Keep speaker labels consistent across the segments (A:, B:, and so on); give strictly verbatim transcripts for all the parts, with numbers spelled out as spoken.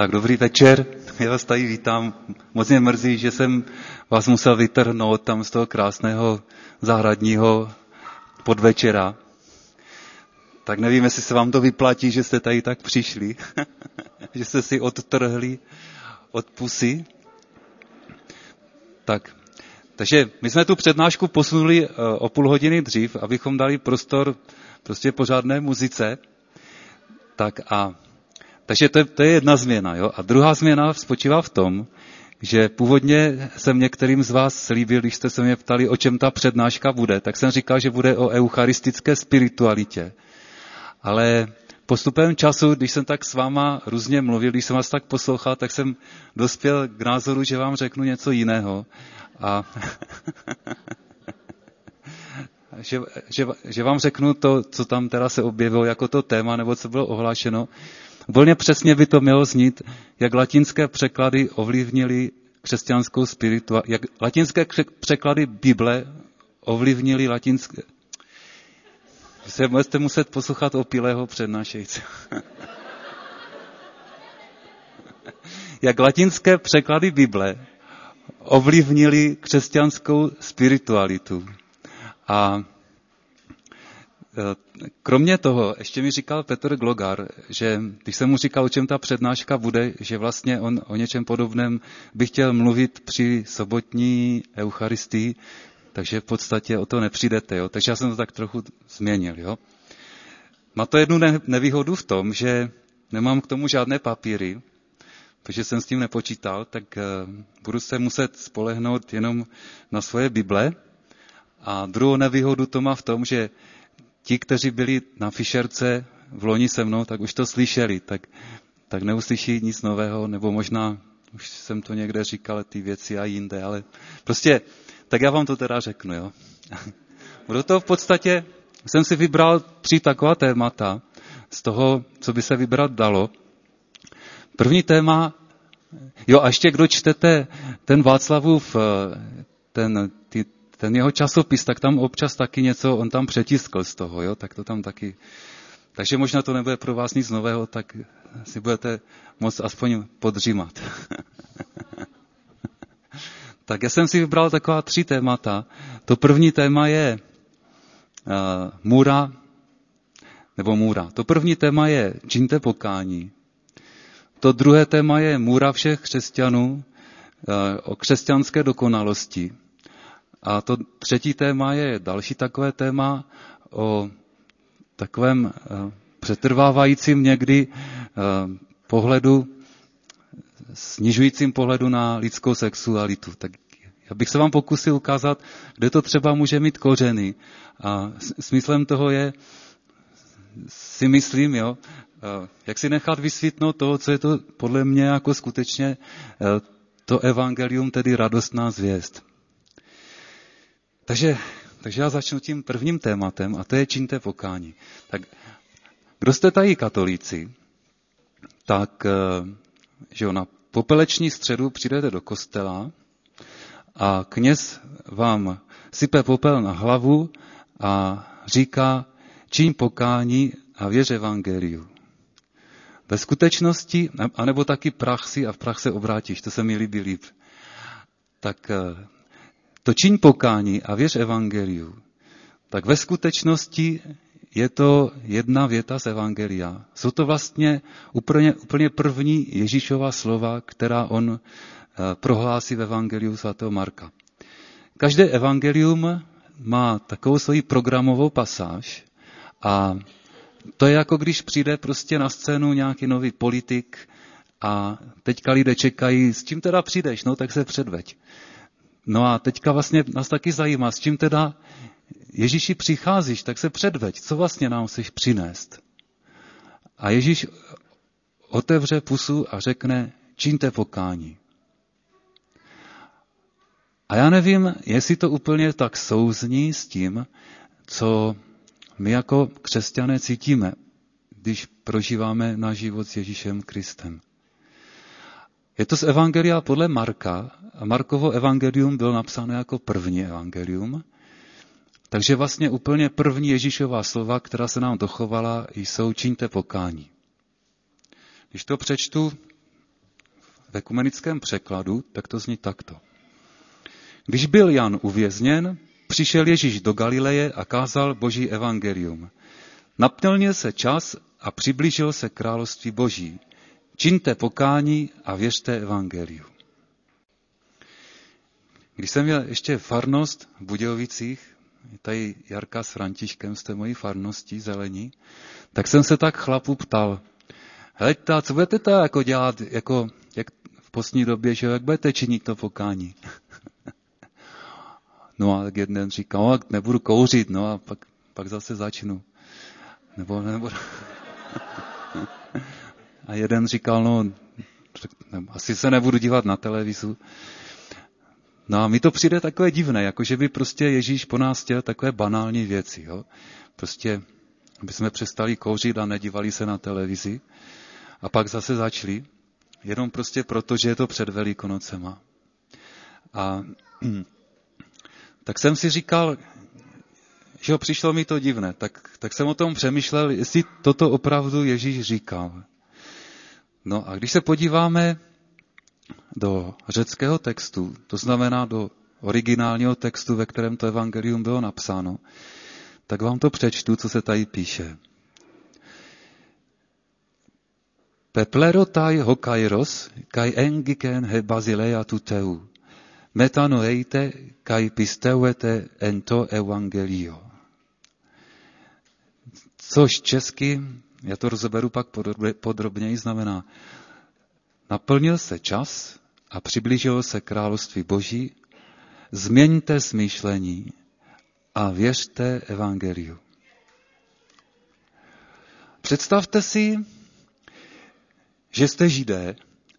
A: Tak dobrý večer, já vás tady vítám. Moc mě mrzí, že jsem vás musel vytrhnout tam z toho krásného zahradního podvečera. Tak nevím, jestli se vám to vyplatí, že jste tady tak přišli, že jste si odtrhli od pusy. Tak, takže my jsme tu přednášku posunuli o půl hodiny dřív, abychom dali prostor prostě pořádné muzice. Tak a Takže to je, to je jedna změna. Jo? A druhá změna spočívá v tom, že původně jsem některým z vás slíbil, když jste se mě ptali, o čem ta přednáška bude, tak jsem říkal, že bude o eucharistické spiritualitě. Ale postupem času, když jsem tak s váma různě mluvil, když jsem vás tak poslouchal, tak jsem dospěl k názoru, že vám řeknu něco jiného. A že, že, že vám řeknu to, co tam teda se objevilo jako to téma, nebo co bylo ohlášeno. Úplně přesně by to mělo znít, jak latinské překlady ovlivnily křesťanskou spiritualitu, jak latinské překlady Bible ovlivnily latinské... Se budete muset poslouchat opilého přednášejce. Jak latinské překlady Bible ovlivnily křesťanskou spiritualitu. A kromě toho, ještě mi říkal Petr Glogar, že když jsem mu říkal, o čem ta přednáška bude, že vlastně on o něčem podobném by chtěl mluvit při sobotní eucharistii, takže v podstatě o to nepřijdete. Jo? Takže já jsem to tak trochu změnil. Jo? Má to jednu nevýhodu v tom, že nemám k tomu žádné papíry, protože jsem s tím nepočítal, tak budu se muset spolehnout jenom na svoje Bible. A druhou nevýhodu to má v tom, že ti, kteří byli na Fišerce v loni se mnou, tak už to slyšeli, tak, tak neuslyší nic nového, nebo možná, už jsem to někde říkal, ty věci a jinde, ale prostě, tak já vám to teda řeknu, jo. Do toho v podstatě jsem si vybral tři taková témata z toho, co by se vybrat dalo. První téma, jo a ještě kdo čtete ten Václavův, ten, ty, ten jeho časopis, tak tam občas taky něco, on tam přetiskl z toho, jo, tak to tam taky, takže možná to nebude pro vás nic nového, tak si budete moct aspoň podřímat. Tak já jsem si vybral taková tři témata. To první téma je uh, můra, nebo můra. To první téma je čiňte pokání. To druhé téma je můra všech křesťanů, uh, o křesťanské dokonalosti. A to třetí téma je další takové téma o takovém uh, přetrvávajícím někdy uh, pohledu, snižujícím pohledu na lidskou sexualitu. Tak já bych se vám pokusil ukázat, kde to třeba může mít kořeny. A smyslem toho je, si myslím, jo, uh, jak si nechat vysvětnout toho, co je to podle mě jako skutečně uh, to evangelium, tedy radostná zvěst. Takže, takže já začnu tím prvním tématem a to je čiňte pokání. Tak kdo jste tady katolíci, tak že jo, na popeleční středu přijdete do kostela a kněz vám sype popel na hlavu a říká čiň pokání a věř evangeliu. Ve skutečnosti, anebo taky prach si a v prach se obrátíš, to se mi líbí líp. Tak to čiň pokání a věř evangeliu, tak ve skutečnosti je to jedna věta z evangelia. Jsou to vlastně úplně, úplně první Ježíšova slova, která on prohlásí v evangeliu svatého Marka. Každé evangelium má takovou svoji programovou pasáž a to je jako když přijde prostě na scénu nějaký nový politik a teďka lidé čekají, s čím teda přijdeš, no tak se předveď. No a teďka vlastně nás taky zajímá, s čím teda Ježíši přicházíš, tak se předveď, co vlastně nám chceš přinést. A Ježíš otevře pusu a řekne, čiňte pokání. A já nevím, jestli to úplně tak souzní s tím, co my jako křesťané cítíme, když prožíváme náš život s Ježíšem Kristem. Je to z evangelia podle Marka a Markovo evangelium bylo napsáno jako první evangelium, takže vlastně úplně první Ježíšova slova, která se nám dochovala, jsou čiňte pokání. Když to přečtu v ekumenickém překladu, tak to zní takto. Když byl Jan uvězněn, přišel Ježíš do Galileje a kázal Boží evangelium. Naplnil se čas a přiblížil se království Boží. Čiňte pokání a věřte evangeliu. Když jsem měl ještě farnost v Budějovicích, tady Jarka s Františkem z té mojí farnosti Zelení, tak jsem se tak chlapu ptal, hejte, co budete to jako dělat, jako, jak v postní době, že jak budete činit to pokání? No a tak jeden říkal, no, nebudu kouřit, no a pak, pak zase začnu. Nebo, nebo... A jeden říkal, no, asi se nebudu dívat na televizu. No a mi to přijde takové divné, jako že by prostě Ježíš po nás chtěl takové banální věci. Jo? Prostě, aby jsme přestali kouřit a nedívali se na televizi. A pak zase začali, jenom prostě proto, že je to před Velikonocema. A tak jsem si říkal, že ho přišlo mi to divné, tak, tak jsem o tom přemýšlel, jestli toto opravdu Ježíš říkal. No a když se podíváme do řeckého textu, to znamená do originálního textu, ve kterém to evangelium bylo napsáno, tak vám to přečtu, co se tady píše. Peplerotai hokairos, kai engiken he basileia tuteu, metanoeite kai pisteuete ento evangelio. Což česky, já to rozeberu pak podrobněji, znamená, naplnil se čas a přiblížilo se království Boží, změňte smýšlení a věřte evangeliu. Představte si, že jste Židé,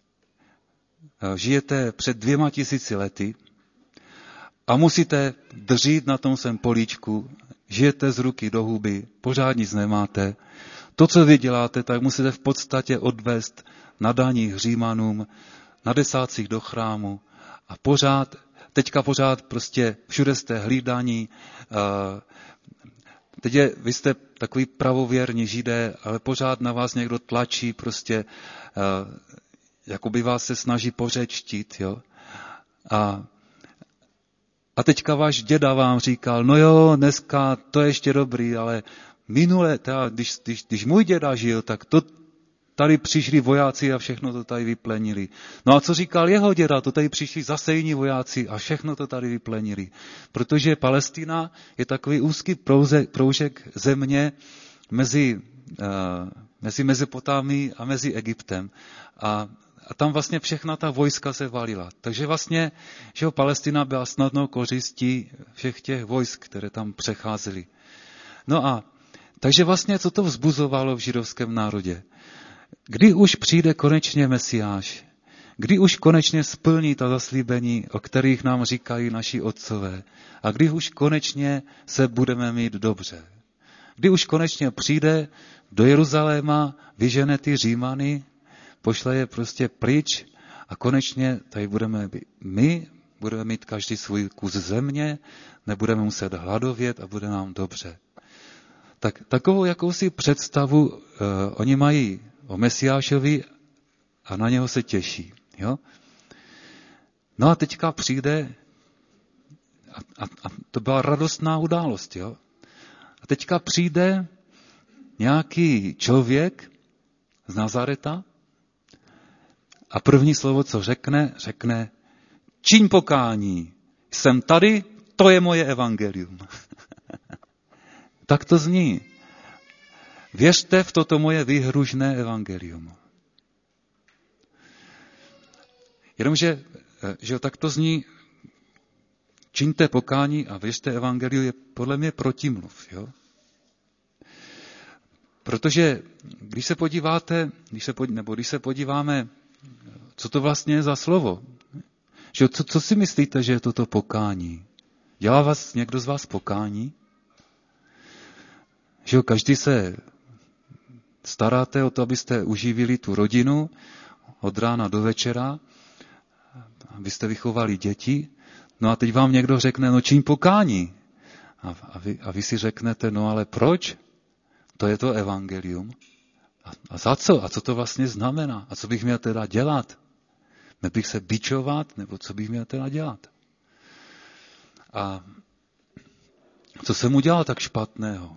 A: žijete před dvěma tisíci lety a musíte držít na tom svém políčku, žijete z ruky do huby, pořád nic nemáte. To, co vy děláte, tak musíte v podstatě odvést na daních Římanům, na desátcích do chrámu a pořád, teďka pořád prostě všude jste hlídaní. Teď je, vy jste takový pravověrní Židé, ale pořád na vás někdo tlačí, prostě jakoby vás se snaží pořečtit, jo. A, a teďka váš děda vám říkal, no jo, dneska to je ještě dobrý, ale minule, teda, když, když, když můj děda žil, tak to tady přišli vojáci a všechno to tady vyplenili. No a co říkal jeho děda? To tady přišli zase jiní vojáci a všechno to tady vyplenili. Protože Palestina je takový úzký prouze, proužek země mezi, uh, mezi Mezopotámií a mezi Egyptem. A, a tam vlastně všechna ta vojska se valila. Takže vlastně, že Palestina byla snadnou kořistí všech těch vojsk, které tam přecházely. No a takže vlastně, co to vzbuzovalo v židovském národě? Kdy už přijde konečně Mesiáš? Kdy už konečně splní ta zaslíbení, o kterých nám říkají naši otcové? A kdy už konečně se budeme mít dobře? Kdy už konečně přijde do Jeruzaléma, vyžene ty Římany, pošle je prostě pryč a konečně tady budeme my, budeme mít každý svůj kus země, nebudeme muset hladovět a bude nám dobře. Tak takovou jakousi představu uh, oni mají o Mesiášovi a na něho se těší. Jo? No a teďka přijde, a, a, a to byla radostná událost, jo? A teďka přijde nějaký člověk z Nazareta a první slovo, co řekne, řekne, čiň pokání, jsem tady, to je moje evangelium. Tak to zní. Věřte v toto moje výhružné evangelium. Jenomže, že tak to zní, čiňte pokání a věřte evangeliu, je podle mě protimluv. Jo? Protože když se podíváte, když se, nebo když se podíváme, co to vlastně je za slovo, že co, co si myslíte, že je toto pokání? Dělá vás někdo z vás pokání? Že jo, každý se staráte o to, abyste uživili tu rodinu od rána do večera, abyste vychovali děti, no a teď vám někdo řekne, no čiň pokání. A, a, vy, a vy si řeknete, no ale proč? To je to evangelium. A, a za co? A co to vlastně znamená? A co bych měl teda dělat? Nebych se bičovat, nebo co bych měl teda dělat? A co jsem udělal tak špatného?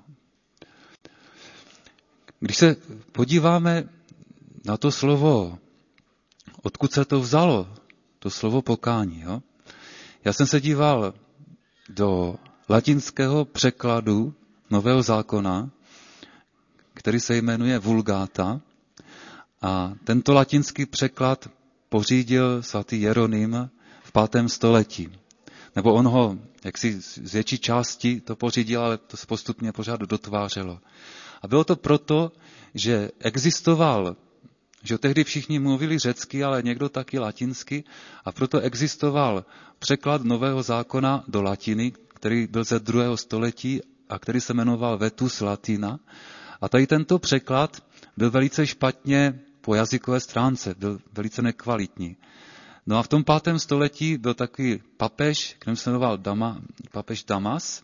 A: Když se podíváme na to slovo, odkud se to vzalo, to slovo pokání, jo? Já jsem se díval do latinského překladu Nového zákona, který se jmenuje Vulgata, a tento latinský překlad pořídil svatý Jeroným v pátém století. Nebo on ho, jaksi z větší části to pořídil, ale to se postupně pořád dotvářelo. A bylo to proto, že existoval, že tehdy všichni mluvili řecky, ale někdo taky latinsky, a proto existoval překlad Nového zákona do latiny, který byl ze druhého století a který se jmenoval Vetus Latina. A tady tento překlad byl velice špatně po jazykové stránce, byl velice nekvalitní. No a v tom pátém století byl takový papež, který se jmenoval Dama, papež Damas.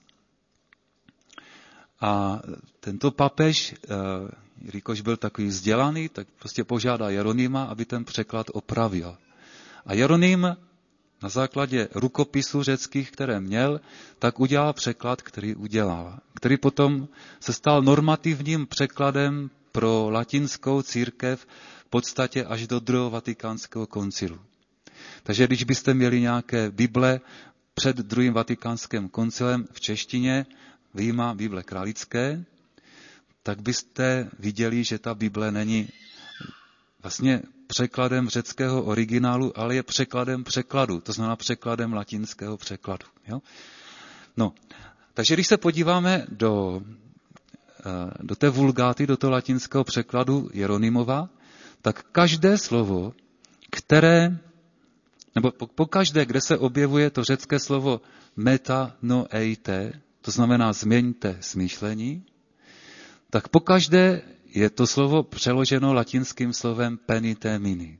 A: A tento papež, jelikož byl takový vzdělaný, tak prostě požádal Jeronýma, aby ten překlad opravil. A Jeroným na základě rukopisů řeckých, které měl, tak udělal překlad, který udělal. Který potom se stal normativním překladem pro latinskou církev v podstatě až do druhého vatikánského koncilu. Takže když byste měli nějaké Bible před druhým vatikánským koncilem v češtině, vyjma Bible kralické, tak byste viděli, že ta Bible není vlastně překladem řeckého originálu, ale je překladem překladu, to znamená překladem latinského překladu. Jo? No, takže když se podíváme do, do té vulgáty, do toho latinského překladu Jeronymova, tak každé slovo, které, nebo po, po každé, kde se objevuje to řecké slovo metanoeite, to znamená změňte smýšlení, tak po každé je to slovo přeloženo latinským slovem penitemini.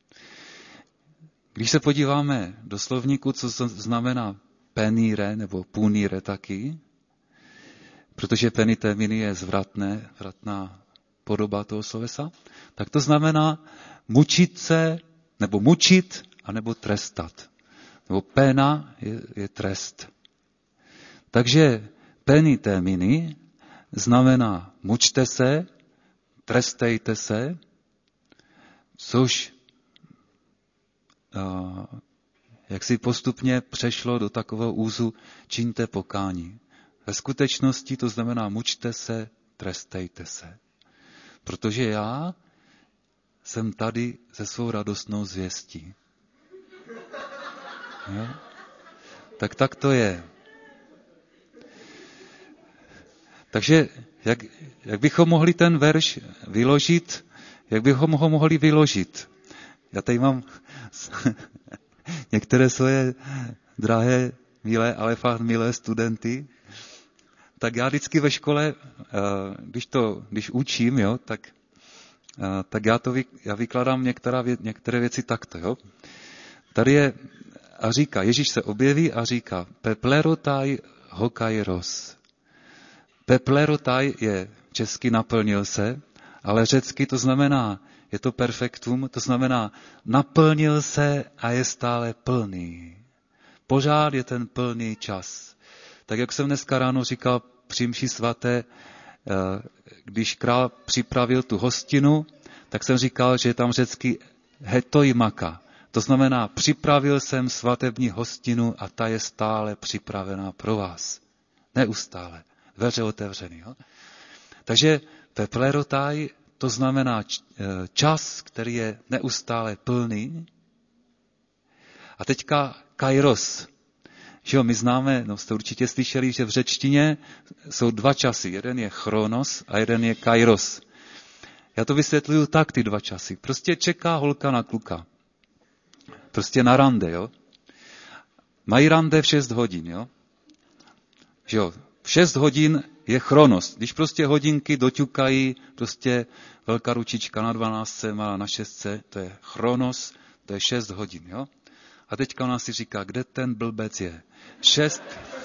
A: Když se podíváme do slovníku, co znamená penire nebo punire taky, protože penitemini je zvratné, zvratná podoba toho slovesa, tak to znamená mučit se, nebo mučit, anebo trestat. Nebo pena je, je trest. Takže penitemini znamená mučte se, trestejte se, což uh, jak si postupně přešlo do takového úzu čiňte pokání. Ve skutečnosti to znamená mučte se, trestejte se. Protože já jsem tady se svou radostnou zvěstí. Jo? Tak tak to je. Takže jak, jak bychom mohli ten verš vyložit, jak bychom ho mohli vyložit? Já tady mám některé svoje drahé, milé, ale fakt milé studenty. Tak já vždycky ve škole, když to, když učím, jo, tak, tak já to vy, já vykládám některá, některé věci takto. Jo. Tady je a říká, Ježíš se objeví a říká, peplerotai hokairos. Peplerotai je česky naplnil se, ale řecky to znamená, je to perfektum, to znamená naplnil se a je stále plný. Pořád je ten plný čas. Tak jak jsem dneska ráno říkal při mši svaté, když král připravil tu hostinu, tak jsem říkal, že je tam řecky hetoimaka. To znamená, připravil jsem svatební hostinu a ta je stále připravená pro vás. Neustále. Dveře otevřený. Jo? Takže peplerotai, to znamená čas, který je neustále plný. A teďka kairos. Že jo, my známe, no jste určitě slyšeli, že v řečtině jsou dva časy. Jeden je chronos a jeden je kairos. Já to vysvětluju tak, ty dva časy. Prostě čeká holka na kluka. Prostě na rande, jo. Mají rande v šest hodin, jo. Že jo, v šest hodin je chronos. Když prostě hodinky doťukají, prostě velká ručička na dvanáctce, malá na šestce, to je chronos, to je šest hodin, jo. A teďka ona si říká, kde ten blbec je? Šest...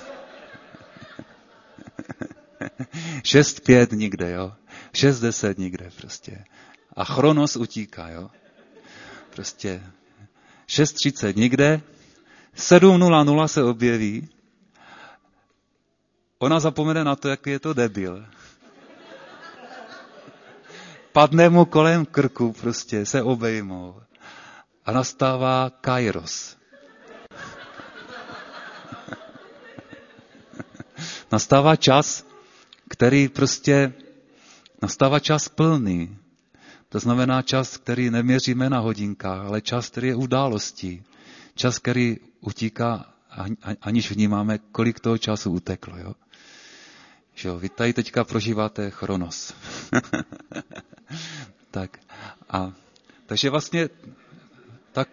A: šest pět nikde, jo. Šest deset nikde prostě. A chronos utíká, jo. Prostě šest třicet nikde, sedm nula nula se objeví, ona zapomene na to, jaký je to debil. Padne mu kolem krku, prostě se obejmou. A nastává kairos. Nastává čas, který prostě, nastává čas plný. To znamená čas, který neměříme na hodinkách, ale čas, který je událostí. Čas, který utíká, aniž vnímáme, kolik toho času uteklo. Jo? Že jo, vy tady teďka prožíváte chronos. tak. A, takže vlastně tak,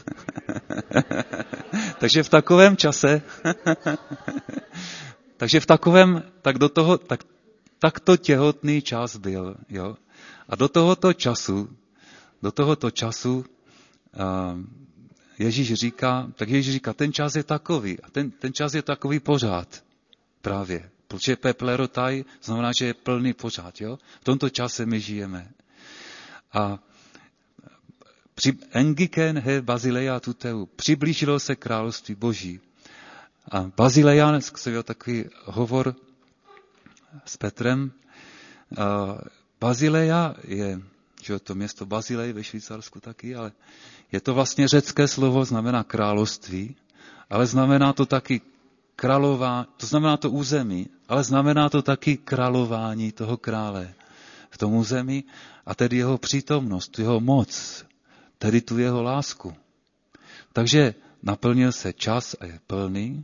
A: takže v takovém čase takže v takovém, tak do toho, tak, tak to těhotný čas byl, jo. A do tohoto času, do tohoto času uh, Ježíš říká, tak Ježíš říká, ten čas je takový, a ten, ten čas je takový pořád, právě. Protože peplerotaj znamená, že je plný pořád, jo. V tomto čase my žijeme. A při engiken he Basileia tuteu, přiblížilo se království Boží. A Basileia, byl takový hovor s Petrem. A Basileia je, že to město Basilej ve Švýcarsku taky, ale je to vlastně řecké slovo, znamená království, ale znamená to taky králová, to znamená to území, ale znamená to taky králování toho krále v tom území a tedy jeho přítomnost, jeho moc, tedy tu jeho lásku. Takže naplnil se čas a je plný.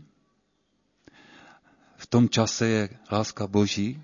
A: V tom čase je láska Boží.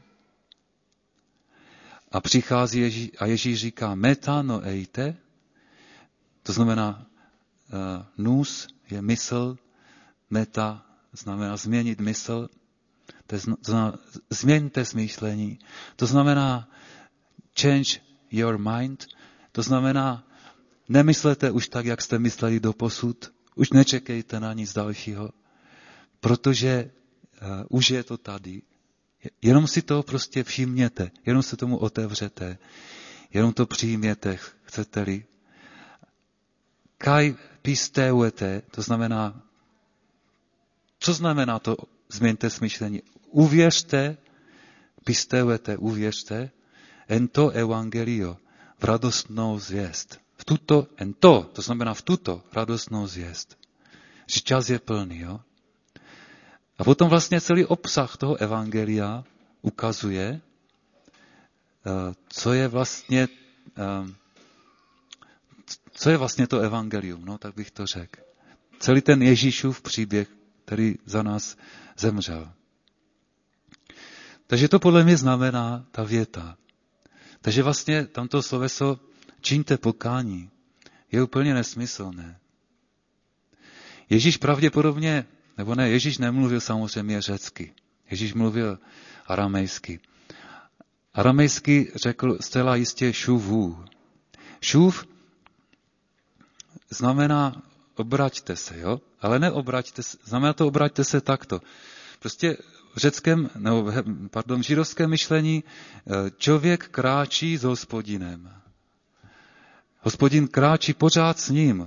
A: A přichází Ježíš, a Ježíš říká metano eite, to znamená uh, nous je mysl, meta znamená změnit mysl, to znamená změňte smýšlení, to znamená change your mind, to znamená nemyslete už tak, jak jste mysleli doposud, už nečekejte na nic dalšího, protože uh, už je to tady. Jenom si to prostě všimněte, jenom se tomu otevřete, jenom to přijměte, chcete-li. Kai pisteuete, to znamená, co znamená to změňte smýšlení? Uvěřte, pisteuete, uvěřte, en to evangelio, v radostnou zvěst. V tuto, en to, to znamená v tuto radostnou zvěst. Že čas je plný, jo? A potom vlastně celý obsah toho evangelia ukazuje, co je vlastně, co je vlastně to evangelium, no, tak bych to řekl. Celý ten Ježíšův příběh, který za nás zemřel. Takže to podle mě znamená ta věta. Takže vlastně tamto sloveso čiňte pokání je úplně nesmyslné. Ježíš pravděpodobně Nebo ne, Ježíš nemluvil samozřejmě řecky. Ježíš mluvil aramejsky. Aramejsky řekl zcela jistě šuvu. Šuv znamená obraťte se, jo? Ale neobraťte se, znamená to obraťte se takto. Prostě v řeckém, nebo pardon, v židovském myšlení člověk kráčí s Hospodinem. Hospodin kráčí pořád s ním.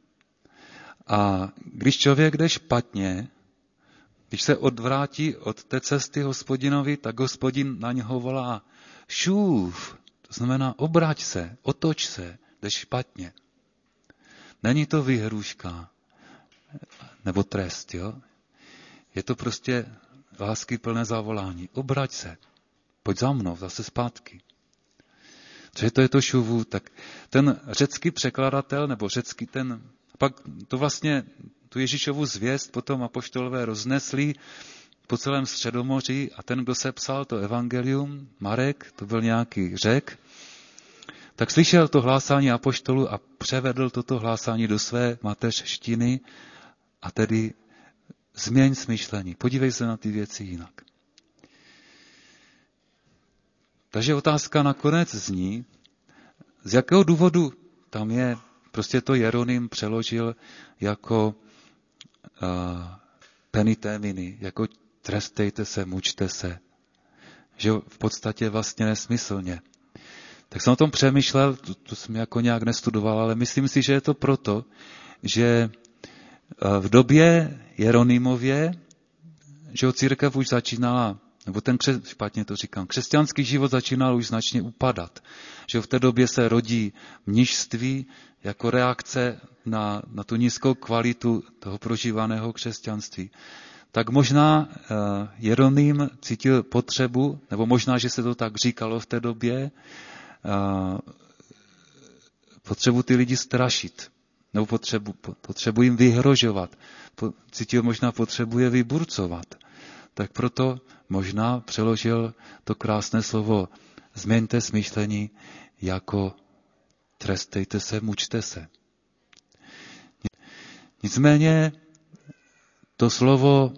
A: A když člověk jde špatně, když se odvrátí od té cesty Hospodinovi, tak Hospodin na něho volá šuv, to znamená obrať se, otoč se, jdeš špatně. Není to výhrůžka nebo trest, jo? Je to prostě láskyplné zavolání. Obrať se, pojď za mnou, zase zpátky. Cože to je to šuvu, tak ten řecký překladatel, nebo řecký ten pak to vlastně, tu Ježíšovu zvěst potom apoštolové roznesli po celém Středomoří a ten, kdo sepsal to evangelium, Marek, to byl nějaký Řek, tak slyšel to hlásání apoštolů a převedl toto hlásání do své mateřštiny a tedy změň smýšlení. Podívej se na ty věci jinak. Takže otázka nakonec zní, z jakého důvodu tam je. Prostě to Jeroným přeložil jako uh, penitéminy, jako trestejte se, mučte se. Že v podstatě vlastně nesmyslně. Tak jsem o tom přemýšlel, to, to jsem jako nějak nestudoval, ale myslím si, že je to proto, že v době Jeronymově, že církev už začínala, nebo ten křes, špatně to říkám, křesťanský život začínal už značně upadat. Že v té době se rodí mnišství jako reakce na, na tu nízkou kvalitu toho prožívaného křesťanství. Tak možná uh, Jeroným cítil potřebu, nebo možná, že se to tak říkalo v té době, uh, potřebu ty lidi strašit, nebo potřebu, potřebu jim vyhrožovat. Po, cítil možná potřebu je vyburcovat. Tak proto možná přeložil to krásné slovo změňte smýšlení jako trestejte se, mučte se. Nicméně to slovo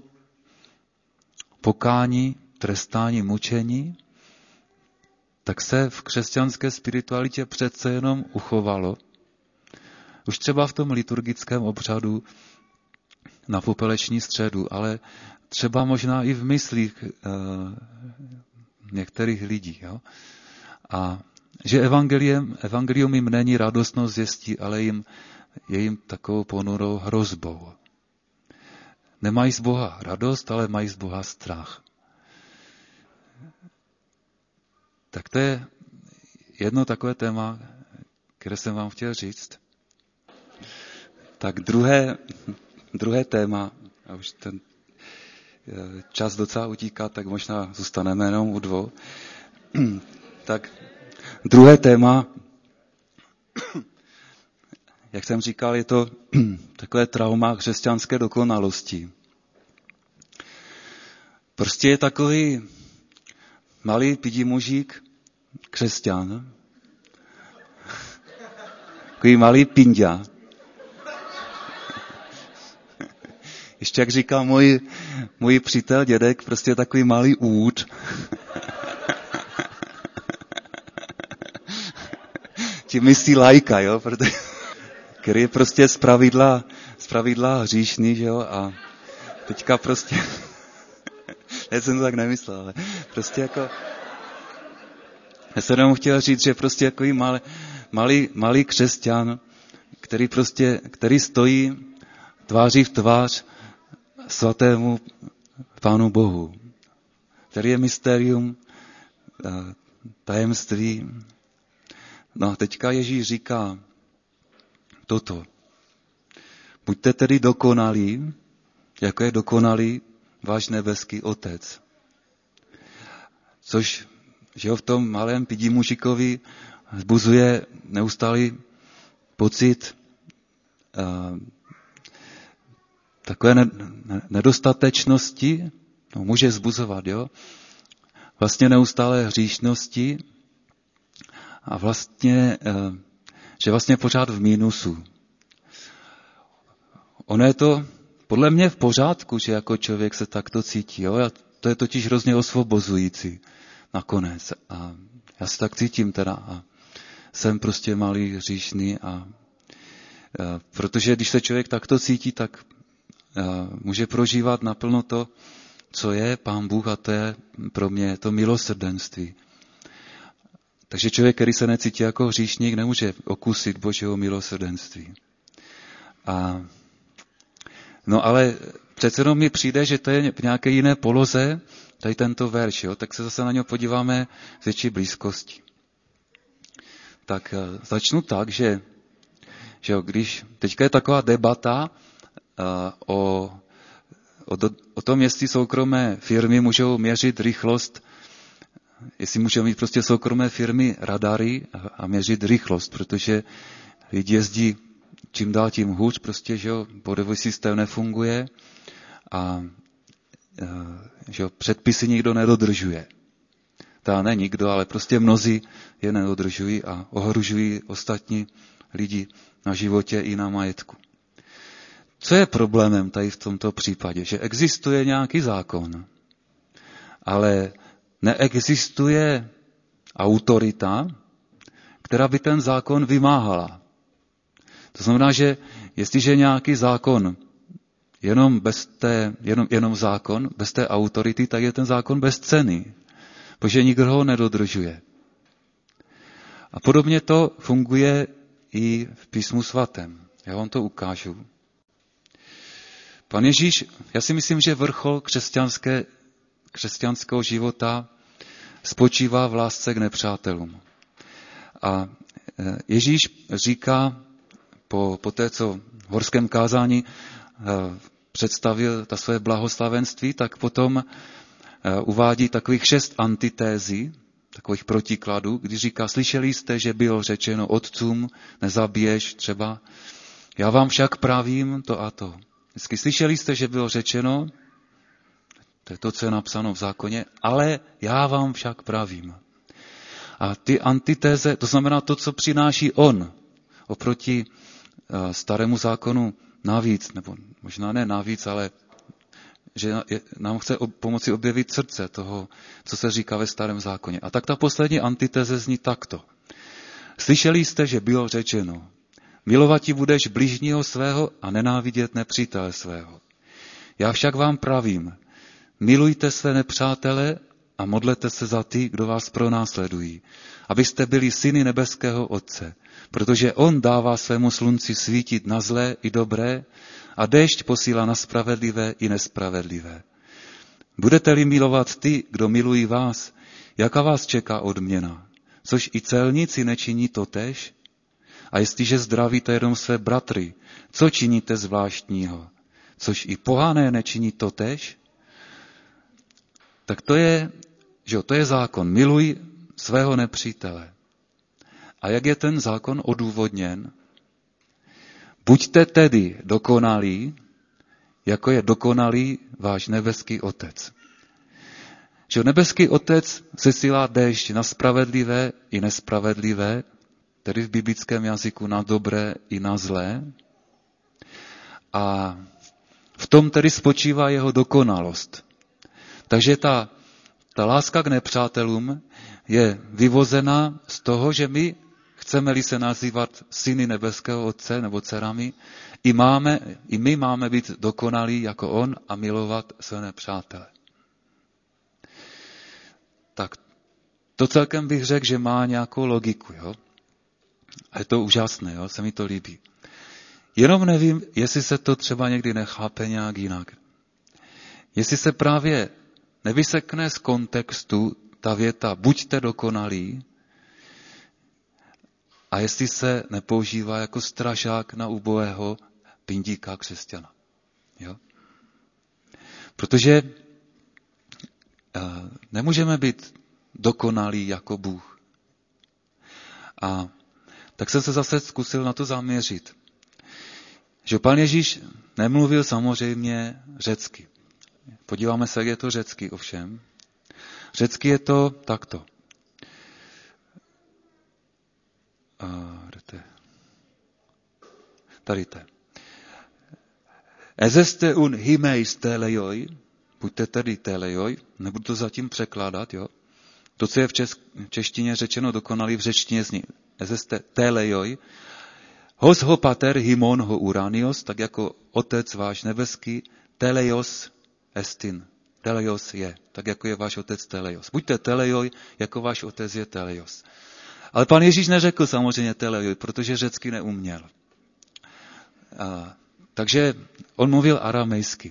A: pokání, trestání, mučení, tak se v křesťanské spiritualitě přece jenom uchovalo. Už třeba v tom liturgickém obřadu na popeleční středu, ale třeba možná i v myslích e, některých lidí. Jo? A že evangelium, evangelium jim není radostnou zvěstí, ale jim, je jim takovou ponurou hrozbou. Nemají z Boha radost, ale mají z Boha strach. Tak to je jedno takové téma, které jsem vám chtěl říct. Tak druhé, druhé téma, a už ten čas docela utíká, tak možná zůstaneme jenom u dvou. Tak druhé téma, jak jsem říkal, je to takové trauma křesťanské dokonalosti. Prostě je takový malý pidi mužík, křesťan, takový malý pinďa. Ještě jak říká můj, můj přítel dědek, prostě takový malý úd. Tím myslí lajka, jo, protože, který je prostě zpravidla, zpravidla hříšný, že jo, a teďka prostě, já jsem to tak nemyslel, ale prostě jako, já jsem jenom chtěl říct, že prostě takový malý, malý, malý křesťan, který prostě, který stojí tváří v tvář svatému Pánu Bohu, který je mystérium, tajemství. No a teďka Ježíš říká toto. Buďte tedy dokonalí, jako je dokonalý váš nebeský Otec. Což, že ho v tom malém pidi mužikovi vzbuzuje neustálý pocit uh, takové nedostatečnosti, no, může vzbuzovat, jo, vlastně neustálé hříšnosti a vlastně, že vlastně pořád v mínusu. Ono je to podle mě v pořádku, že jako člověk se takto cítí, jo, a to je totiž hrozně osvobozující nakonec a já se tak cítím teda a jsem prostě malý hříšný a, a protože když se člověk takto cítí, tak může prožívat naplno to, co je Pán Bůh, a to je pro mě to milosrdenství. Takže člověk, který se necítí jako hříšník, nemůže okusit Božího milosrdenství. A, no ale přece jenom mi přijde, že to je v nějaké jiné poloze, tady tento verš, jo? Tak se zase na něj podíváme z větší blízkosti. Tak začnu tak, že, že jo, když teďka je taková debata, O, o, o tom, jestli soukromé firmy můžou měřit rychlost, jestli můžou mít prostě soukromé firmy radary a, a měřit rychlost, protože lidi jezdí čím dál tím hůř, prostě, že jo, bodový systém nefunguje a, a že jo, předpisy nikdo nedodržuje. Ta ne nikdo, ale prostě mnozí je nedodržují a ohrožují ostatní lidi na životě i na majetku. Co je problémem tady v tomto případě? Že existuje nějaký zákon, ale neexistuje autorita, která by ten zákon vymáhala. To znamená, že jestliže nějaký zákon, jenom, bez té, jenom, jenom zákon, bez té autority, tak je ten zákon bezcenný, protože nikdo ho nedodržuje. A podobně to funguje i v Písmu svatém. Já vám to ukážu. Pan Ježíš, já si myslím, že vrchol křesťanské, křesťanského života spočívá v lásce k nepřátelům. A Ježíš říká, po, po té, co v horském kázání představil ta své blahoslavenství, tak potom uvádí takových šest antitézí, takových protikladů, když říká, slyšeli jste, že bylo řečeno otcům, nezabiješ třeba, já vám však pravím to a to. Vždycky slyšeli jste, že bylo řečeno, to je to, co je napsáno v zákoně, ale já vám však pravím. A ty antitéze, to znamená to, co přináší on, oproti starému zákonu navíc, nebo možná ne navíc, ale že nám chce pomoci objevit srdce toho, co se říká ve starém zákoně. A tak ta poslední antitéze zní takto. Slyšeli jste, že bylo řečeno, milovati budeš bližního svého a nenávidět nepřítele svého. Já však vám pravím, milujte své nepřátele a modlete se za ty, kdo vás pronásledují, abyste byli syny nebeského Otce, protože on dává svému slunci svítit na zlé i dobré a déšť posílá na spravedlivé i nespravedlivé. Budete-li milovat ty, kdo milují vás, jaká vás čeká odměna? Což i celníci nečiní totéž? A jestliže zdravíte jenom své bratry, co činíte zvláštního? Což i pohané nečiní totéž? Tak to je, že jo, to je zákon. Miluj svého nepřítele. A jak je ten zákon odůvodněn? Buďte tedy dokonalí, jako je dokonalý váš nebeský Otec. Že nebeský Otec sesílá déšť na spravedlivé i nespravedlivé, tedy v biblickém jazyku na dobré i na zlé. A v tom tedy spočívá jeho dokonalost. Takže ta, ta láska k nepřátelům je vyvozena z toho, že my chceme-li se nazývat syny nebeského Otce nebo dcerami, i, máme, i my máme být dokonalí jako on a milovat své nepřátele. Tak to celkem bych řekl, že má nějakou logiku. Jo? A je to úžasné, jo? Se mi to líbí. Jenom nevím, jestli se to třeba někdy nechápe nějak jinak. Jestli se právě nevysekne z kontextu ta věta buďte dokonalí, a jestli se nepoužívá jako strašák na ubohého pindíka křesťana. Jo? Protože uh, nemůžeme být dokonalí jako Bůh. A tak jsem se zase zkusil na to zaměřit. Že Pán Ježíš nemluvil samozřejmě řecky. Podíváme se, jak je to řecky ovšem. Řecky je to takto. Tady to. Ezeste un himeis telejoj, buďte tedy telejoj, nebudu to zatím překládat, jo. To, co je v česk- češtině řečeno dokonalý, v řečtině zní ezeste telejoj, hos ho pater himon ho uranios, tak jako Otec váš nebeský, telejos estin. Telejos je, tak jako je váš Otec telejos. Buďte telejoj, jako váš Otec je telejos. Ale Pan Ježíš neřekl samozřejmě telejoj, protože řecky neuměl. A, takže on mluvil aramejsky.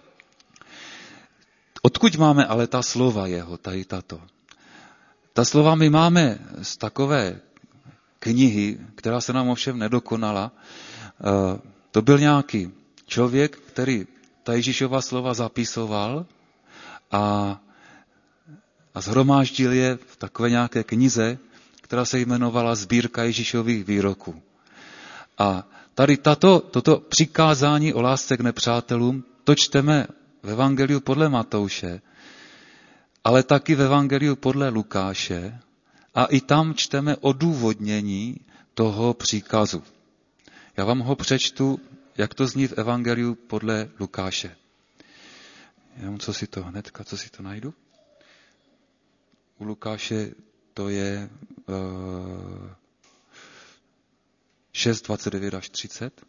A: Odkud máme ale ta slova jeho, tady tato? Ta slova my máme z takové knihy, která se nám ovšem nedokonala. To byl nějaký člověk, který ta Ježíšova slova zapisoval a, a shromáždil je v takové nějaké knize, která se jmenovala Sbírka Ježíšových výroků. A tady tato, toto přikázání o lásce k nepřátelům, to čteme v Evangeliu podle Matouše, ale taky v Evangeliu podle Lukáše a i tam čteme odůvodnění toho příkazu. Já vám ho přečtu, jak to zní v Evangeliu podle Lukáše. Jenom co si to hnedka, co si to najdu? U Lukáše to je uh, šest dvacet devět až třicet.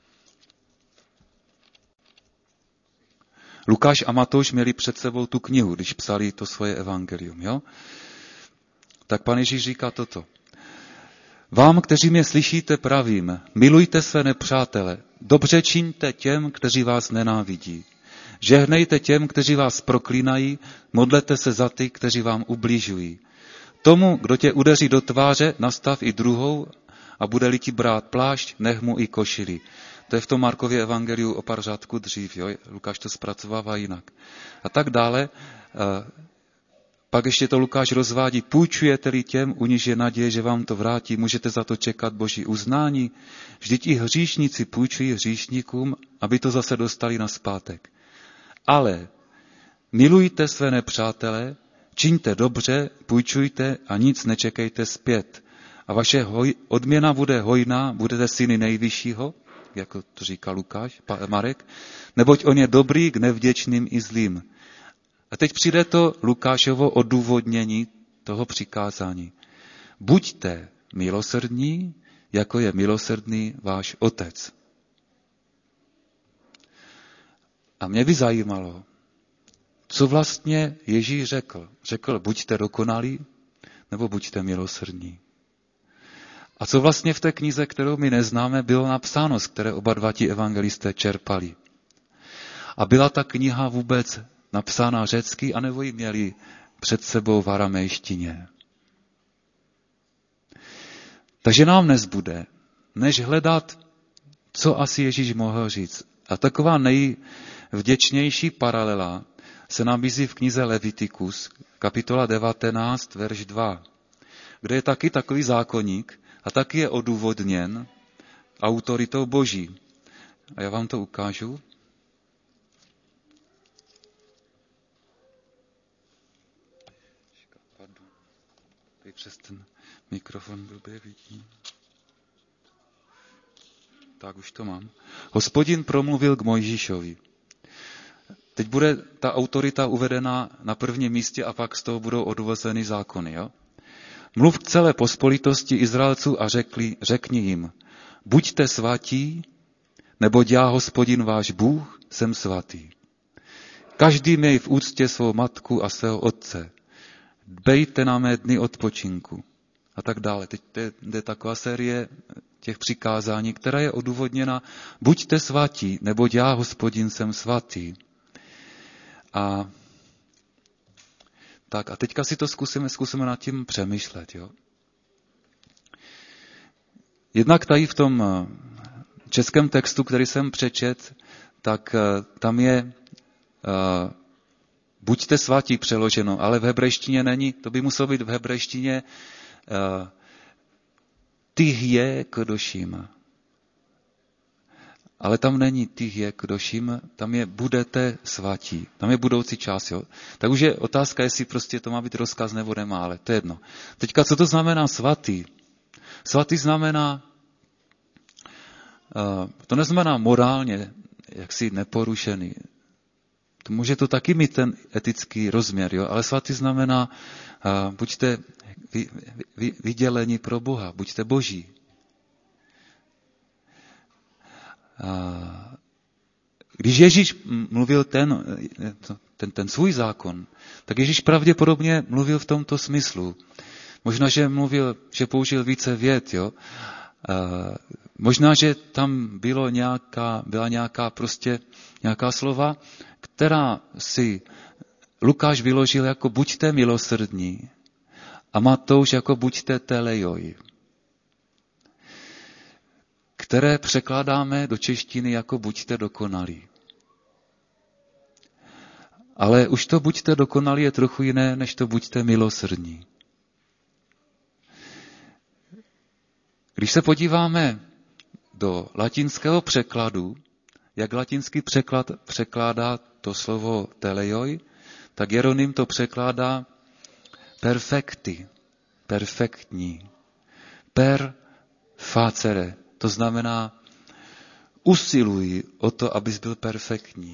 A: Lukáš a Matouš měli před sebou tu knihu, když psali to svoje evangelium. Jo? Tak Pan Ježíš říká toto. Vám, kteří mě slyšíte, pravím, milujte své nepřátele, dobře čiňte těm, kteří vás nenávidí. Žehnejte těm, kteří vás proklínají, modlete se za ty, kteří vám ubližují. Tomu, kdo tě udeří do tváře, nastav i druhou a bude-li ti brát plášť, nech mu i košili. To je v tom Markově evangeliu o pár řádků dřív, jo? Lukáš to zpracovává jinak. A tak dále. Pak ještě to Lukáš rozvádí, půjčujete-li těm, u nich je naděje, že vám to vrátí, můžete za to čekat Boží uznání. Vždyť i hříšníci půjčují hříšníkům, aby to zase dostali nazpátek. Ale milujte své nepřátele, čiňte dobře, půjčujte a nic nečekejte zpět. A vaše hoj, odměna bude hojná, budete syny nejvyššího, jako to říká Lukáš, Marek, neboť on je dobrý k nevděčným i zlým. A teď přijde to Lukášovo odůvodnění toho přikázání. Buďte milosrdní, jako je milosrdný váš otec. A mě by zajímalo, co vlastně Ježíš řekl. Řekl, buďte dokonalí, nebo buďte milosrdní. A co vlastně v té knize, kterou my neznáme, bylo napsáno, z které oba dva ti evangelisté čerpali. A byla ta kniha vůbec napsána řecky, anebo ji měli před sebou v aramejštině. Takže nám nezbude, než hledat, co asi Ježíš mohl říct. A taková nejvděčnější paralela se nabízí v knize Levitikus, kapitola devatenáct, verš dva, kde je taky takový zákoník a taky je odůvodněn autoritou Boží. A já vám to ukážu. Tady přes ten mikrofon blbě vidím. Tak už to mám. Hospodin promluvil k Mojžíšovi. Teď bude ta autorita uvedena na prvním místě a pak z toho budou odvozeny zákony. Jo? Mluv k celé pospolitosti Izraelců a řekli, řekni jim, buďte svatí, neboť já, Hospodin váš Bůh, jsem svatý. Každý měj v úctě svou matku a svého otce. Dbejte na mé dny odpočinku. A tak dále. Teď jde taková série těch přikázání, která je odůvodněna, buďte svatí, neboť já, Hospodin, jsem svatý. A tak a teďka si to zkusíme, zkusíme nad tím přemýšlet. Jo? Jednak tady v tom českém textu, který jsem přečet, tak tam je uh, buďte svatí přeloženo, ale v hebrejštině není, to by muselo být v hebrejštině uh, tyhje kdoším. Ale tam není tyhje kdoším, tam je budete svatí. Tam je budoucí čas. Jo? Tak už je otázka, jestli prostě to má být rozkaz nebo nemá, ale to je jedno. Teďka, co to znamená svatý? Svatý znamená, uh, to neznamená morálně, jaksi neporušený. To může to taky mít ten etický rozměr, jo? Ale svatý znamená, uh, buďte vy, vy, vydělení pro Boha, buďte boží. Uh, když Ježíš mluvil ten, ten, ten svůj zákon, tak Ježíš pravděpodobně mluvil v tomto smyslu. Možná, že mluvil, že použil více vět, jo? Uh, možná, že tam bylo nějaká, byla nějaká prostě nějaká slova, která si Lukáš vyložil jako buďte milosrdní a Matouš jako buďte telejoj, které překládáme do češtiny jako buďte dokonalí. Ale už to buďte dokonalí je trochu jiné, než to buďte milosrdní. Když se podíváme do latinského překladu, jak latinský překlad překládá to slovo telejoj, tak Jeroným to překládá perfekty, perfektní. Per facere, to znamená usiluj o to, abys byl perfektní.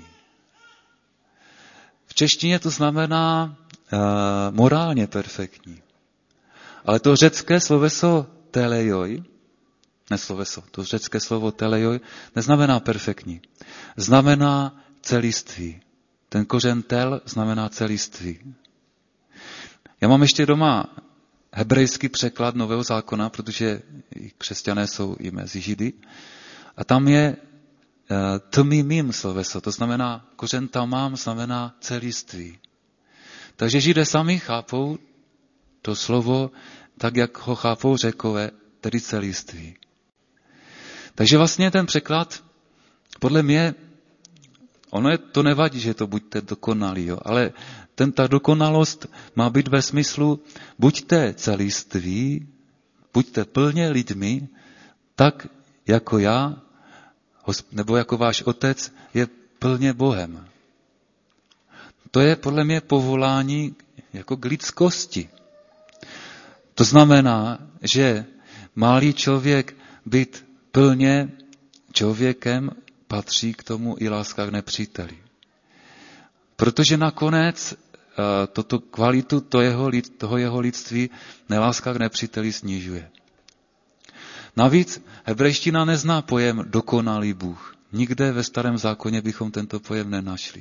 A: V češtině to znamená uh, morálně perfektní. Ale to řecké sloveso telejoj, ne sloveso, to řecké slovo telejoj neznamená perfektní. Znamená celiství. Ten kořen tel znamená celiství. Já mám ještě doma hebrejský překlad Nového zákona, protože křesťané jsou i mezi Židy. A tam je tmimim sloveso, to znamená, kořen tamám znamená celiství. Takže Židé sami chápou to slovo tak, jak ho chápou Řekové, tedy celiství. Takže vlastně ten překlad, podle mě, ono je, to nevadí, že to buďte dokonalí, jo, ale ten, ta dokonalost má být ve smyslu, buďte celiství, buďte plně lidmi, tak jako já, nebo jako váš otec je plně Bohem. To je podle mě povolání jako k lidskosti. To znamená, že má-li člověk být plně člověkem, patří k tomu i láska k nepříteli. Protože nakonec toto kvalitu toho jeho, toho jeho lidství neláska k nepříteli snižuje. Navíc hebrejština nezná pojem dokonalý Bůh. Nikde ve Starém zákoně bychom tento pojem nenašli.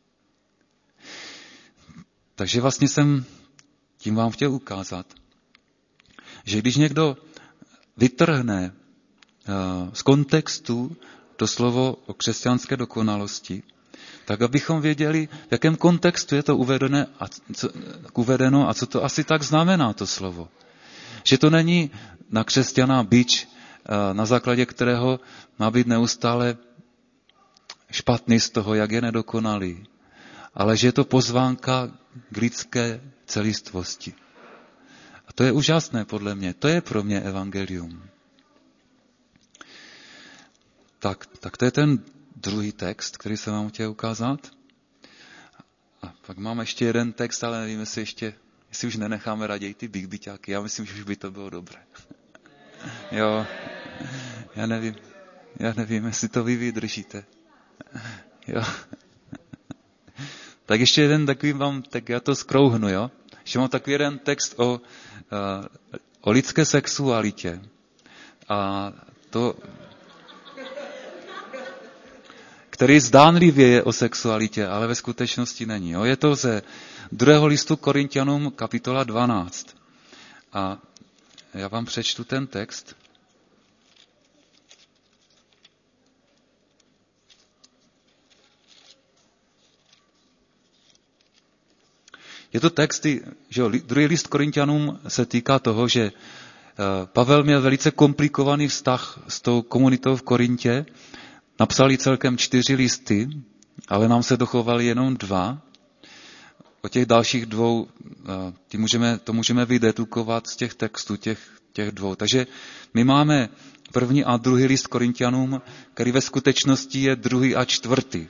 A: Takže vlastně jsem tím vám chtěl ukázat, že když někdo vytrhne z kontextu to slovo o křesťanské dokonalosti, tak abychom věděli, v jakém kontextu je to uvedené a co, uvedeno a co to asi tak znamená to slovo. Že to není na křesťana bič, na základě kterého má být neustále špatný z toho, jak je nedokonalý, ale že je to pozvánka k lidské celistvosti. A to je úžasné podle mě. To je pro mě evangelium. Tak, tak to je ten druhý text, který jsem vám chtěl ukázat. A pak mám ještě jeden text, ale nevím, jestli ještě, jestli už nenecháme raději ty bigbyťáky. Já myslím, že už by to bylo dobré. Jo, já nevím, já nevím, jestli to vy vydržíte. Jo. Tak ještě jeden takový vám, tak já to skrouhnu, jo. Ještě mám takový jeden text o, o lidské sexualitě. A to, který zdánlivě je o sexualitě, ale ve skutečnosti není. Jo. Je to ze druhého listu Korinťanům, kapitola dvanáct. A já vám přečtu ten text. Je to text, že jo, druhý list Korinťanům se týká toho, že Pavel měl velice komplikovaný vztah s tou komunitou v Korintě. Napsali celkem čtyři listy, ale nám se dochovaly jenom dva. O těch dalších dvou, ty můžeme, to můžeme vydedukovat z těch textů, těch, těch dvou. Takže my máme první a druhý list Korinťanům, který ve skutečnosti je druhý a čtvrtý.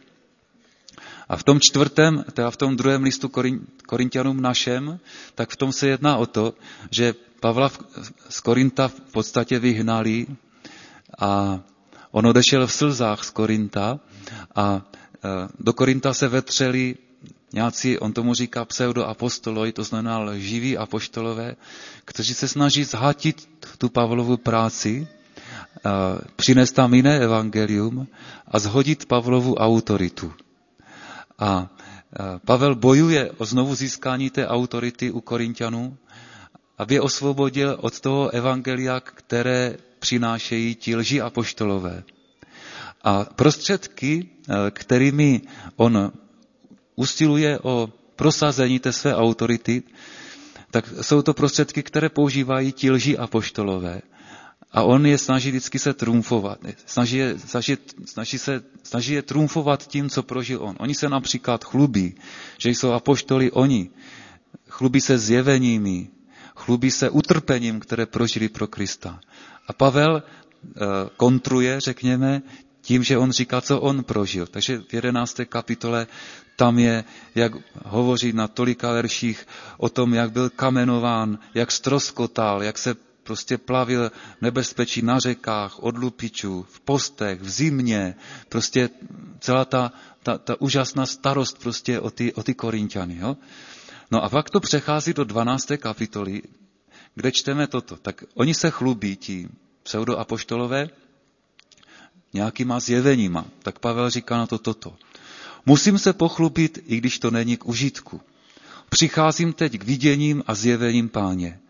A: A v tom čtvrtém, teda v tom druhém listu Korinťanům našem, tak v tom se jedná o to, že Pavla z Korinta v podstatě vyhnali a on odešel v slzách z Korinta a do Korinta se vetřeli nějací, on tomu říká pseudoapostoloi, to znamená lživí apoštolové, kteří se snaží zhatit tu Pavlovu práci, přinést tam jiné evangelium a zhodit Pavlovu autoritu. A Pavel bojuje o znovu získání té autority u Korinťanů, aby je osvobodil od toho evangelia, které přinášejí ti lži apoštolové. A prostředky, kterými on usiluje o prosazení té své autority, tak jsou to prostředky, které používají ti lži apoštolové. A on je snaží vždycky se trumfovat. Snaží, je, snaží, snaží, se, snaží je trumfovat tím, co prožil on. Oni se například chlubí, že jsou apoštoli oni. Chlubí se zjeveními, chlubí se utrpením, které prožili pro Krista. A Pavel e, kontruje, řekněme, tím, že on říká, co on prožil. Takže v jedenácté kapitole tam je, jak hovoří na tolika verších o tom, jak byl kamenován, jak stroskotal, jak se prostě plavil nebezpečí na řekách, od lupičů, v postech, v zimě, prostě celá ta, ta, ta úžasná starost prostě o ty, o ty Korinťany. Jo? No a pak to přechází do dvanácté kapitoly, kde čteme toto. Tak oni se chlubí, ti pseudoapoštolové, nějakýma zjeveníma. Tak Pavel říká na to toto. Musím se pochlubit, i když to není k užitku. Přicházím teď k viděním a zjevením Páně.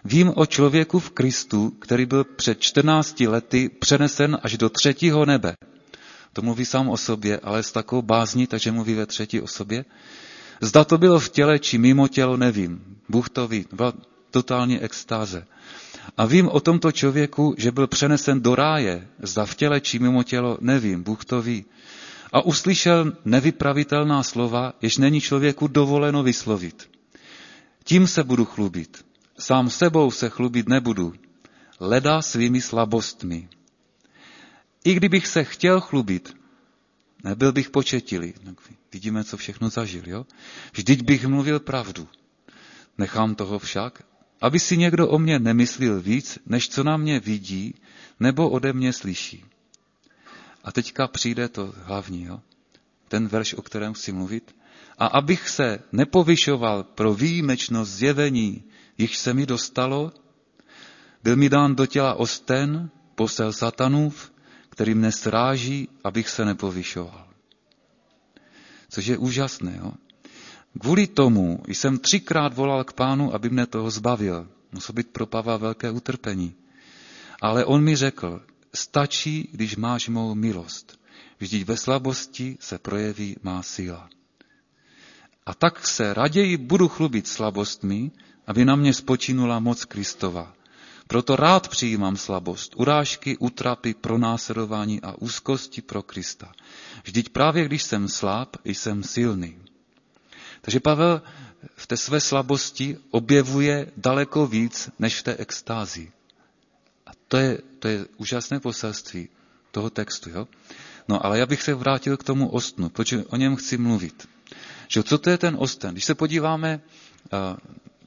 A: Vím o člověku v Kristu, který byl před čtrnácti lety přenesen až do třetího nebe. To mluví sám o sobě, ale s takovou bázní, takže mluví ve třetí osobě. Zda to bylo v těle, či mimo tělo, nevím. Bůh to ví. Byla totální extáze. A vím o tomto člověku, že byl přenesen do ráje. Zda v těle, či mimo tělo, nevím. Bůh to ví. A uslyšel nevypravitelná slova, jež není člověku dovoleno vyslovit. Tím se budu chlubit. Sám sebou se chlubit nebudu. Leda svými slabostmi. I kdybych se chtěl chlubit, nebyl bych početilý. Vidíme, co všechno zažil, jo? Vždyť bych mluvil pravdu. Nechám toho však, aby si někdo o mě nemyslel víc, než co na mě vidí, nebo ode mě slyší. A teďka přijde to hlavní, jo? Ten verš, o kterém chci mluvit. A abych se nepovyšoval pro výjimečnost zjevení, jichž se mi dostalo, byl mi dán do těla osten, posel satanův, který mne sráží, abych se nepovyšoval. Což je úžasné, jo? Kvůli tomu jsem třikrát volal k Pánu, aby mne toho zbavil. Muselo být pro Pavla velké utrpení. Ale on mi řekl, stačí, když máš mou milost. Vždyť ve slabosti se projeví má síla. A tak se raději budu chlubit slabostmi, aby na mě spočinula moc Kristova. Proto rád přijímám slabost, urážky, útrapy, pronásledování a úzkosti pro Krista. Vždyť právě když jsem slab, jsem silný. Takže Pavel v té své slabosti objevuje daleko víc, než v té extázi. A to je, to je úžasné poselství toho textu. Jo? No ale já bych se vrátil k tomu ostnu, protože o něm chci mluvit. Že co to je ten osten? Když se podíváme, uh,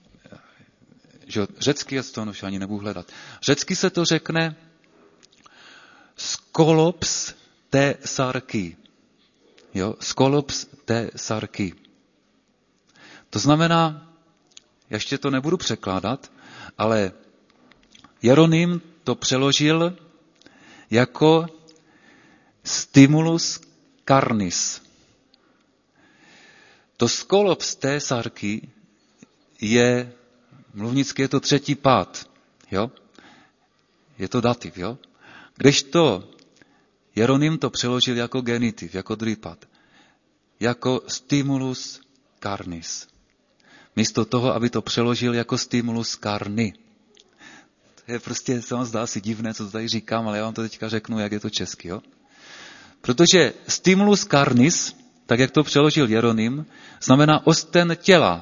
A: že řecky, já to už ani nebudu hledat, řecky se to řekne skolops té sarky. Jo? Skolops té sarky. To znamená, ještě to nebudu překládat, ale Jeroným to přeložil jako stimulus carnis. To skolops té sarky je, mluvnicky je to třetí pád, jo? Je to dativ, jo? Kdežto Jeroným to přeložil jako genitiv, jako druhý pád. Jako stimulus carnis. Místo toho, aby to přeložil jako stimulus carni. To je prostě, se vám zdá si divné, co to tady říkám, ale já vám to teďka řeknu, jak je to česky, jo? Protože stimulus carnis, tak jak to přeložil Jeroným, znamená osten těla.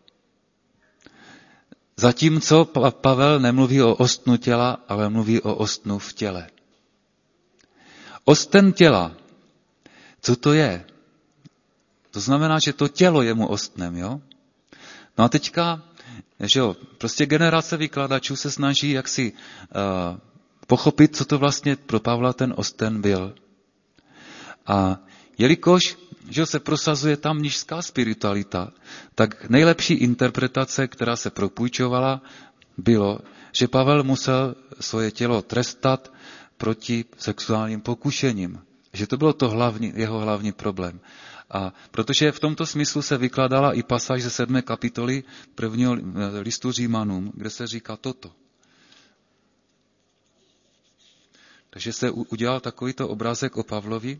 A: Zatímco Pavel nemluví o ostnu těla, ale mluví o ostnu v těle. Osten těla. Co to je? To znamená, že to tělo je mu ostnem, jo? No a teďka, že jo, prostě generace vykladačů se snaží jaksi uh, pochopit, co to vlastně pro Pavla ten osten byl. A jelikož že se prosazuje tam nížská spiritualita, tak nejlepší interpretace, která se propůjčovala, bylo, že Pavel musel svoje tělo trestat proti sexuálním pokušením. Že to bylo to hlavní, jeho hlavní problém. A protože v tomto smyslu se vykladala i pasáž ze sedmé kapitoly prvního listu Římanům, kde se říká toto. Takže se udělal takovýto obrázek o Pavlovi.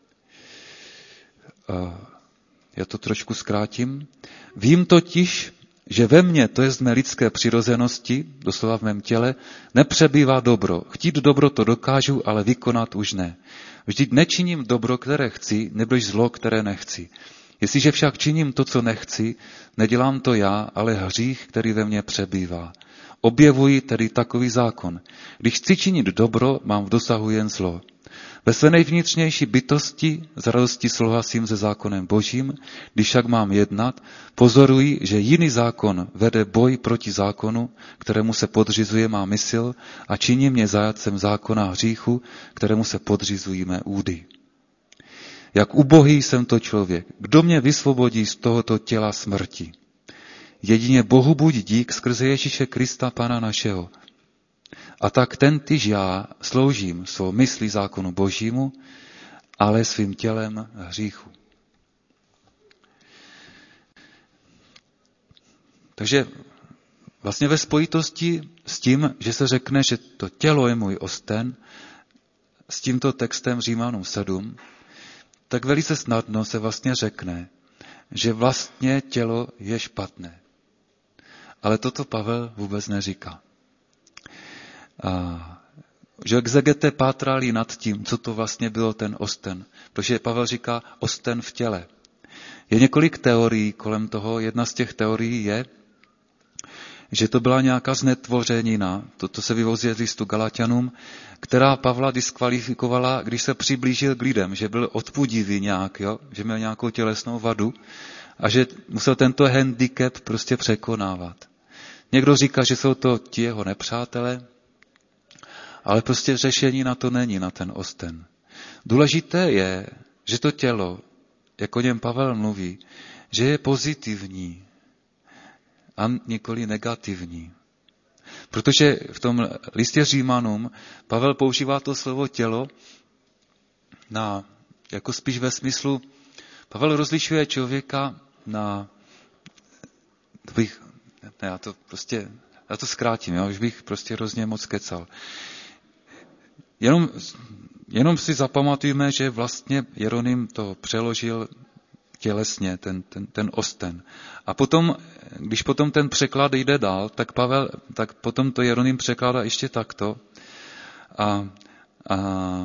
A: Já to trošku zkrátím. Vím totiž, že ve mně, to je z mé lidské přirozenosti, doslova v mém těle, nepřebývá dobro. Chtít dobro to dokážu, ale vykonat už ne. Vždyť nečiním dobro, které chci, nebož zlo, které nechci. Jestliže však činím to, co nechci, nedělám to já, ale hřích, který ve mně přebývá. Objevuji tedy takový zákon. Když chci činit dobro, mám v dosahu jen zlo. Ve své nejvnitřnější bytosti z radosti souhlasím se zákonem Božím, když však mám jednat, pozoruji, že jiný zákon vede boj proti zákonu, kterému se podřizuje má mysl a činí mě zajatcem zákona hříchu, kterému se podřizují mé údy. Jak ubohý jsem to člověk, kdo mě vysvobodí z tohoto těla smrti? Jedině Bohu buď dík skrze Ježíše Krista, Pana našeho. A tak tentýž já sloužím svou myslí zákonu Božímu, ale svým tělem hříchu. Takže vlastně ve spojitosti s tím, že se řekne, že to tělo je můj osten, s tímto textem Římanům sedm, tak velice snadno se vlastně řekne, že vlastně tělo je špatné. Ale toto Pavel vůbec neříká. A že exegete pátrali nad tím, co to vlastně bylo ten osten. Protože Pavel říká osten v těle. Je několik teorií kolem toho. Jedna z těch teorií je, že to byla nějaká znetvořenina, toto se vyvozuje z listu Galatianům, která Pavla diskvalifikovala, když se přiblížil k lidem, že byl odpudivý nějak, jo? Že měl nějakou tělesnou vadu a že musel tento handicap prostě překonávat. Někdo říká, že jsou to ti jeho nepřátelé, ale prostě řešení na to není, na ten osten. Důležité je, že to tělo, jak o něm Pavel mluví, že je pozitivní a nikoli negativní. Protože v tom listě Římanům Pavel používá to slovo tělo na, jako spíš ve smyslu, Pavel rozlišuje člověka na, bych, ne, já to prostě, já to zkrátím, já už bych prostě hrozně moc kecal. Jenom, jenom si zapamatujme, že vlastně Jeroným to přeložil tělesně, ten, ten, ten osten. A potom, když potom ten překlad jde dál, tak Pavel, tak potom to Jeroným překládá ještě takto. A, a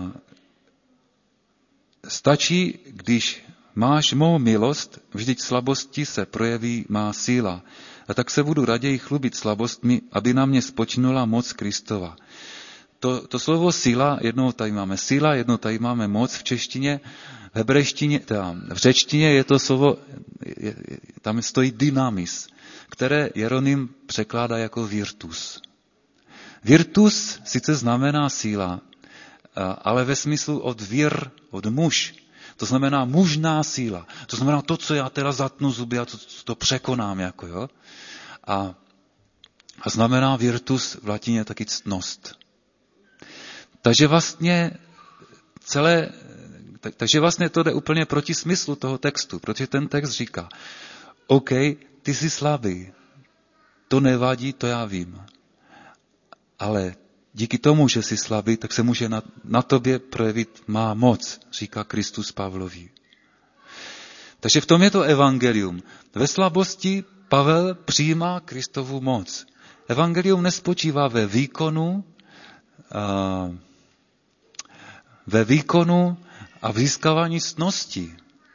A: stačí, když máš mou milost, vždyť slabosti se projeví má síla. A tak se budu raději chlubit slabostmi, aby na mě spočinula moc Kristova. To, to slovo síla, jednou tady máme síla, jednou tady máme moc v češtině, v hebrejštině, teda v řečtině je to slovo, je, je, tam stojí dynamis, které Jeroným překládá jako virtus. Virtus sice znamená síla, ale ve smyslu od vir, od muž. To znamená mužná síla. To znamená to, co já teda zatnu zuby a to, to překonám. Jako, jo? A, a znamená virtus v latině taky ctnost. Takže vlastně celé, tak, takže vlastně to jde úplně proti smyslu toho textu, protože ten text říká, OK, ty jsi slabý, to nevadí, to já vím, ale díky tomu, že jsi slabý, tak se může na, na tobě projevit má moc, říká Kristus Pavlovi. Takže v tom je to evangelium. Ve slabosti Pavel přijímá Kristovu moc. Evangelium nespočívá ve výkonu, uh, ve výkonu a v získávání ctnosti.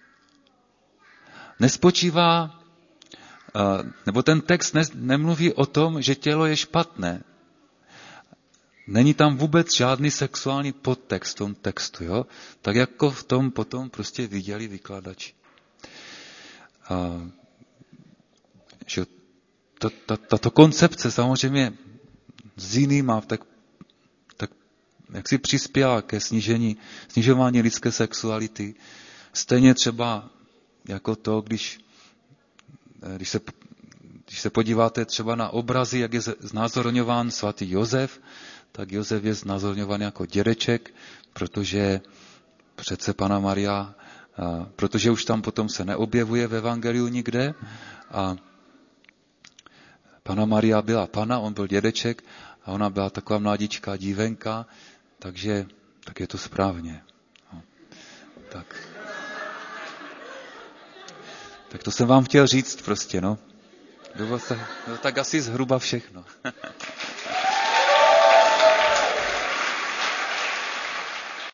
A: Nespočívá, nebo ten text ne, nemluví o tom, že tělo je špatné. Není tam vůbec žádný sexuální podtext v tom textu, jo? Tak jako v tom potom prostě viděli vykladači. A, že tato koncepce samozřejmě s jinýma tak jak si přispěla ke snížení, snižování lidské sexuality. Stejně třeba jako to, když, když, se, když se podíváte třeba na obrazy, jak je znázorňován svatý Josef, tak Josef je znázorňován jako dědeček, protože přece Panna Maria, protože už tam potom se neobjevuje v evangeliu nikde a Panna Maria byla pana, on byl dědeček a ona byla taková mladičká dívenka, takže tak je to správně. No. Tak. tak to jsem vám chtěl říct prostě, no. Bylo tak, bylo tak asi zhruba všechno.